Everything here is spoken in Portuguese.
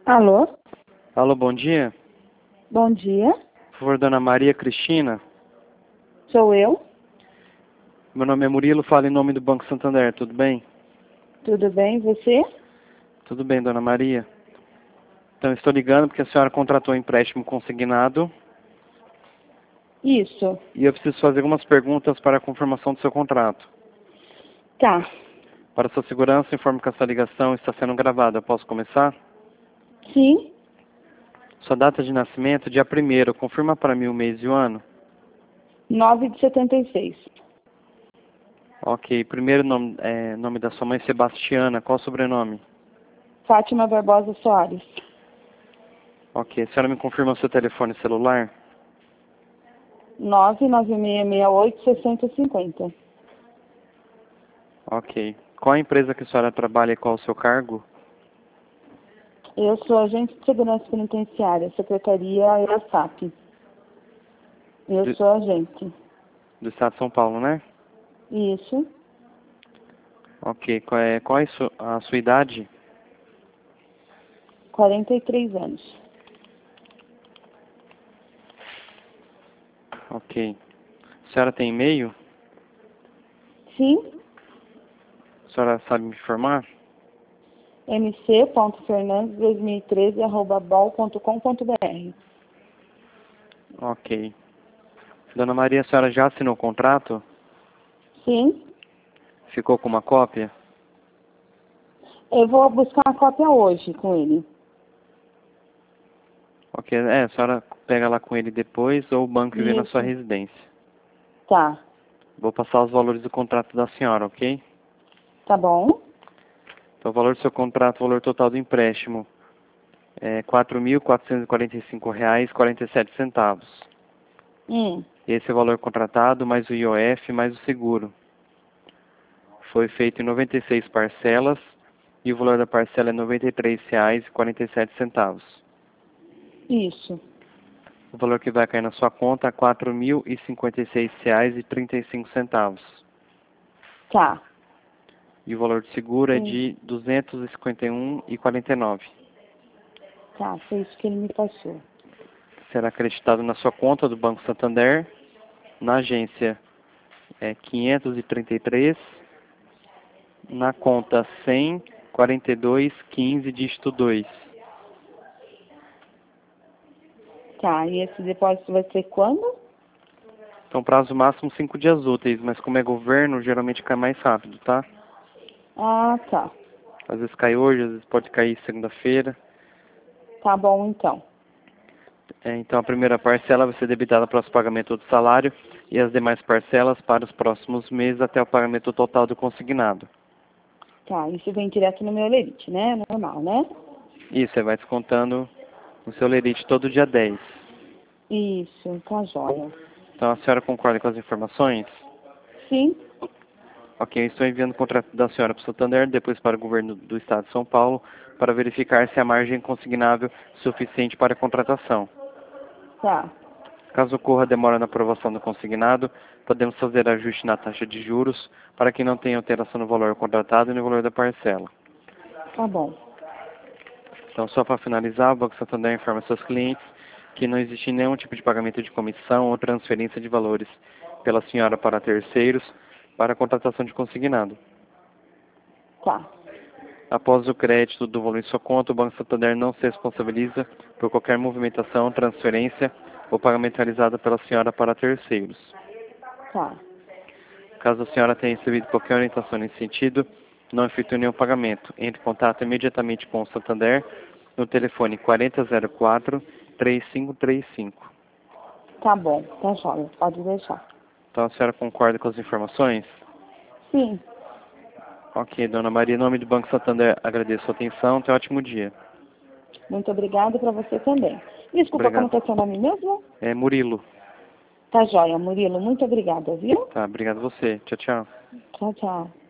Alô? Alô, bom dia. Bom dia. Por favor, dona Maria Cristina. Sou eu. Meu nome é Murilo, falo em nome do Banco Santander, tudo bem? Tudo bem, você? Tudo bem, dona Maria. Então, estou ligando porque a senhora contratou um empréstimo consignado Isso. e eu preciso fazer algumas perguntas para a confirmação do seu contrato. Tá. Para sua segurança, informo que essa ligação está sendo gravada. Eu posso começar? Sim. Sua data de nascimento, dia 1º. Confirma para mim o mês e o ano. 9 de 76. Ok. Primeiro nome da sua mãe, Sebastiana. Qual o sobrenome? Fátima Barbosa Soares. Ok. A senhora me confirma o seu telefone celular? 99668-6050. Ok. Qual a empresa que a senhora trabalha e qual o seu cargo? Eu sou agente de segurança penitenciária, secretaria EASAP. Eu sou agente. Do estado de São Paulo, né? Isso. Ok. Qual é a sua idade? 43 anos. Ok. A senhora tem e-mail? Sim. A senhora sabe me informar? mc.fernandes2013@bol.com.br. Ok. Dona Maria, a senhora já assinou o contrato? Sim. Ficou com uma cópia? Eu vou buscar a cópia hoje com ele. Ok. A senhora pega lá com ele depois ou o banco vem na sua Isso. residência. Tá. Vou passar os valores do contrato da senhora, ok? Tá bom. Então, o valor do seu contrato, o valor total do empréstimo é R$ 4.445,47. Esse é o valor contratado, mais o IOF, mais o seguro. Foi feito em 96 parcelas e o valor da parcela é R$ 93,47. Isso. O valor que vai cair na sua conta é R$ 4.056,35. Tá. E o valor do seguro é de R$ 251,49. Tá, foi isso que ele me passou. Será acreditado na sua conta do Banco Santander, na agência 533, na conta 1004215, dígito 2. Tá, e esse depósito vai ser quando? Então, prazo máximo 5 dias úteis, mas como é governo, geralmente cai mais rápido, tá? Ah, tá. Às vezes cai hoje, às vezes pode cair segunda-feira. Tá bom, então. Então, a primeira parcela vai ser debitada para o pagamento do salário e as demais parcelas para os próximos meses até o pagamento total do consignado. Tá, isso vem direto no meu Lerite, né? Normal, né? Isso, você vai descontando no seu lerite todo dia 10. Isso, tá jóia. Então, a senhora concorda com as informações? Sim, Ok, eu estou enviando o contrato da senhora para o Santander, depois para o governo do estado de São Paulo, para verificar se a margem consignável é suficiente para a contratação. tá. Caso ocorra demora na aprovação do consignado, podemos fazer ajuste na taxa de juros para que não tenha alteração no valor contratado e no valor da parcela. Tá bom. Então, só para finalizar, o Banco Santander informa seus clientes que não existe nenhum tipo de pagamento de comissão ou transferência de valores pela senhora para terceiros para a contratação de consignado. Tá. Após o crédito do valor em sua conta, o Banco Santander não se responsabiliza por qualquer movimentação, transferência ou pagamento realizado pela senhora para terceiros. Tá. Caso a senhora tenha recebido qualquer orientação nesse sentido, não efetue nenhum pagamento. Entre em contato imediatamente com o Santander no telefone 4004-3535. Tá bom, tá jóia. Pode deixar. Então a senhora concorda com as informações? Sim. Ok, dona Maria, em nome do Banco Santander, agradeço a sua atenção. Tenha um ótimo dia. Muito obrigada para você também. Desculpa, como Obrigado. que é seu nome mesmo? É Murilo. Tá jóia, Murilo. Muito obrigada, viu? Tá, obrigado a você. Tchau, tchau. Tchau, tchau.